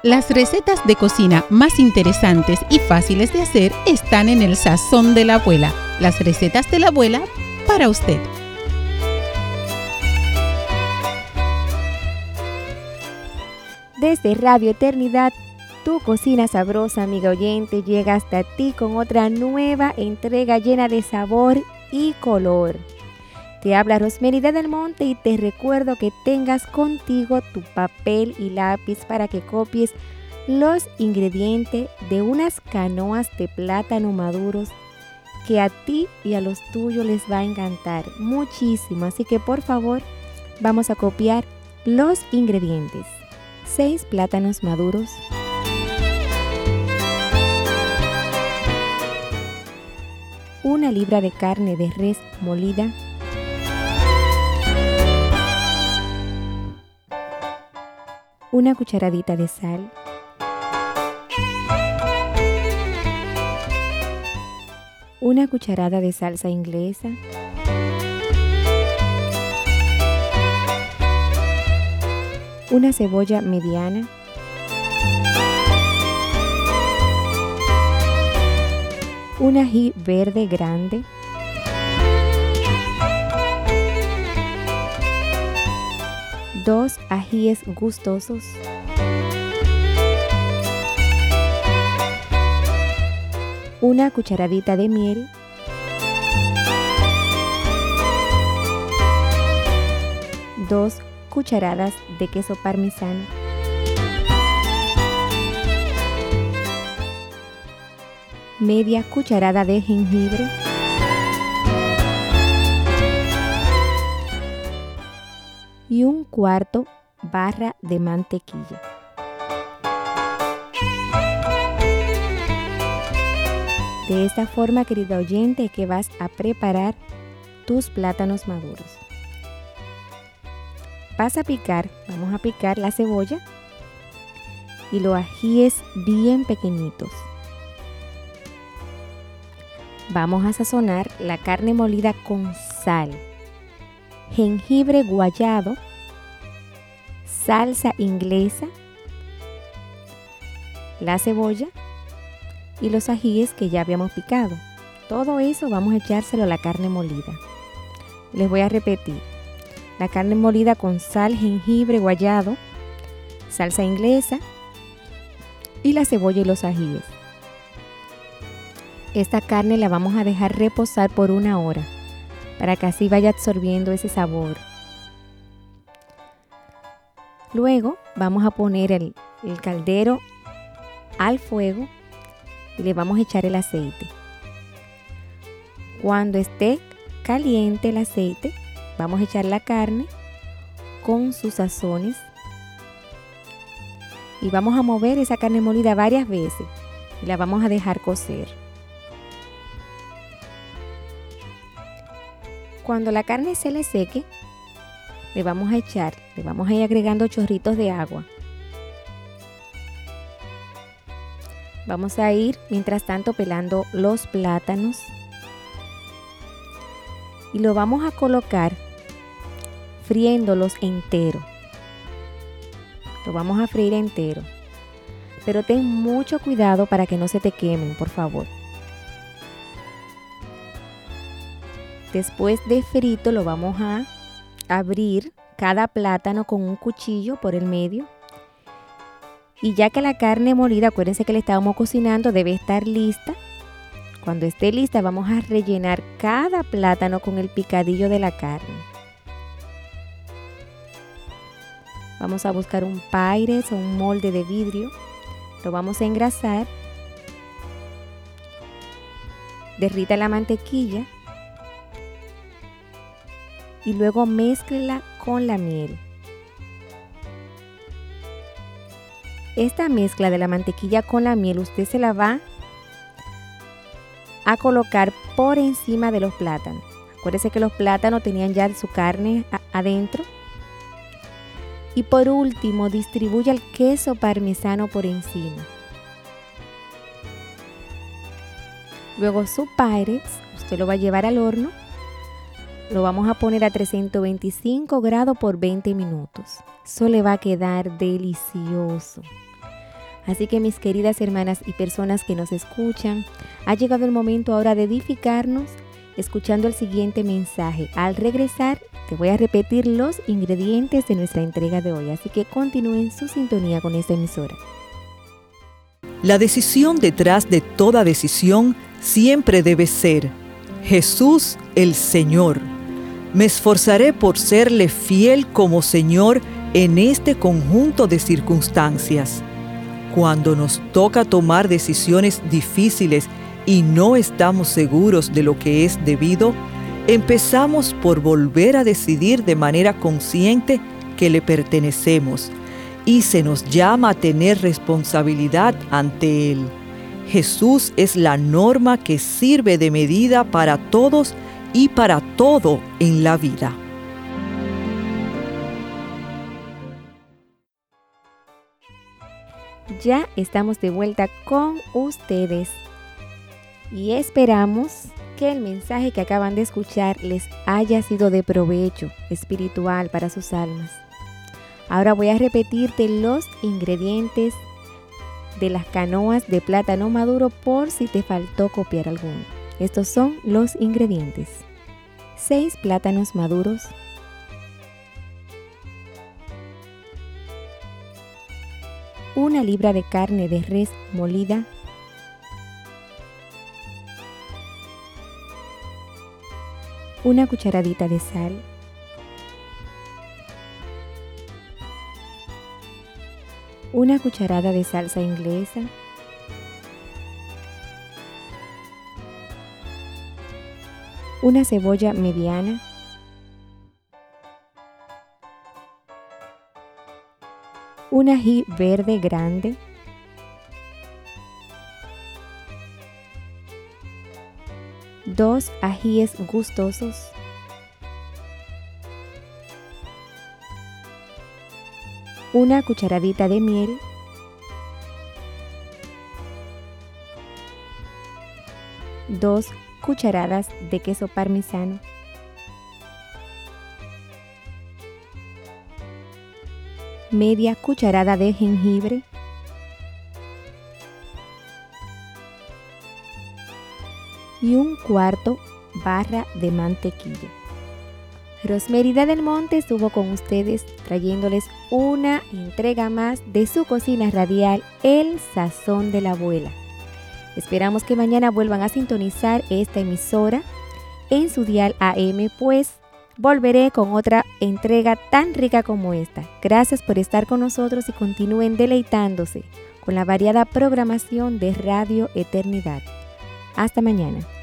Las recetas de cocina más interesantes y fáciles de hacer están en el sazón de la abuela. Las recetas de la abuela para usted. Desde Radio Eternidad, tu cocina sabrosa, amiga oyente, llega hasta ti con otra nueva entrega llena de sabor y color. Te habla Rosmerida del Monte y te recuerdo que tengas contigo tu papel y lápiz para que copies los ingredientes de unas canoas de plátano maduros que a ti y a los tuyos les va a encantar muchísimo. Así que por favor, vamos a copiar los ingredientes. 6 plátanos maduros, 1 libra de carne de res molida, 1 cucharadita de sal, 1 cucharada de salsa inglesa, 1 cebolla mediana, 1 ají verde grande, 2 ajíes gustosos, 1 cucharadita de miel, 2 cucharadas de queso parmesano, 1/2 cucharada de jengibre, 1/4 barra de mantequilla. De esta forma, querido oyente, que vas a preparar tus plátanos maduros. Vamos a picar la cebolla y los ajíes bien pequeñitos. Vamos a sazonar la carne molida con sal, jengibre guayado, salsa inglesa, la cebolla y los ajíes que ya habíamos picado. Todo eso vamos a echárselo a la carne molida. Les voy a repetir. La carne molida con sal, jengibre guayado, salsa inglesa y la cebolla y los ajíes. Esta carne la vamos a dejar reposar por 1 hora para que así vaya absorbiendo ese sabor. Luego vamos a poner el caldero al fuego y le vamos a echar el aceite. Cuando esté caliente el aceite, vamos a echar la carne con sus sazones y vamos a mover esa carne molida varias veces y la vamos a dejar cocer. Cuando la carne se le seque, le vamos a ir agregando chorritos de agua. Vamos a ir, mientras tanto, pelando los plátanos y lo vamos a colocar friéndolos entero. Lo vamos a freír entero, pero ten mucho cuidado para que no se te quemen, por favor. Después de frito, lo vamos a abrir cada plátano con un cuchillo por el medio. Y ya que la carne molida, acuérdense que le estábamos cocinando, debe estar lista. Cuando esté lista, vamos a rellenar cada plátano con el picadillo de la carne. Vamos a buscar un Pyrex o un molde de vidrio. Lo vamos a engrasar. Derrita la mantequilla. Y luego mézclela con la miel. Esta mezcla de la mantequilla con la miel usted se la va a colocar por encima de los plátanos. Acuérdese que los plátanos tenían ya su carne adentro. Y por último, distribuya el queso parmesano por encima. Luego su Pyrex, usted lo va a llevar al horno. Lo vamos a poner a 325 grados por 20 minutos. Eso le va a quedar delicioso. Así que mis queridas hermanas y personas que nos escuchan, ha llegado el momento ahora de edificarnos escuchando el siguiente mensaje. Al regresar, te voy a repetir los ingredientes de nuestra entrega de hoy, así que continúen su sintonía con esta emisora. La decisión detrás de toda decisión siempre debe ser: Jesús el Señor. Me esforzaré por serle fiel como Señor en este conjunto de circunstancias. Cuando nos toca tomar decisiones difíciles y no estamos seguros de lo que es debido, empezamos por volver a decidir de manera consciente que le pertenecemos y se nos llama a tener responsabilidad ante Él. Jesús es la norma que sirve de medida para todos y para todo en la vida. Ya estamos de vuelta con ustedes y esperamos que el mensaje que acaban de escuchar les haya sido de provecho espiritual para sus almas. Ahora voy a repetirte los ingredientes de las canoas de plátano maduro por si te faltó copiar alguno. Estos son los ingredientes: 6 plátanos maduros, 1 libra de carne de res molida, 1 cucharadita de sal, 1 cucharada de salsa inglesa, 1 cebolla mediana, 1 ají verde grande, 2 ajíes gustosos, 1 cucharadita de miel, 2 cucharadas de queso parmesano, 1/2 cucharada de jengibre, y 1/4 barra de mantequilla. Rosmerida del Monte estuvo con ustedes trayéndoles una entrega más de su cocina radial, El Sazón de la Abuela. Esperamos que mañana vuelvan a sintonizar esta emisora en su dial AM, pues volveré con otra entrega tan rica como esta. Gracias por estar con nosotros y continúen deleitándose con la variada programación de Radio Eternidad. Hasta mañana.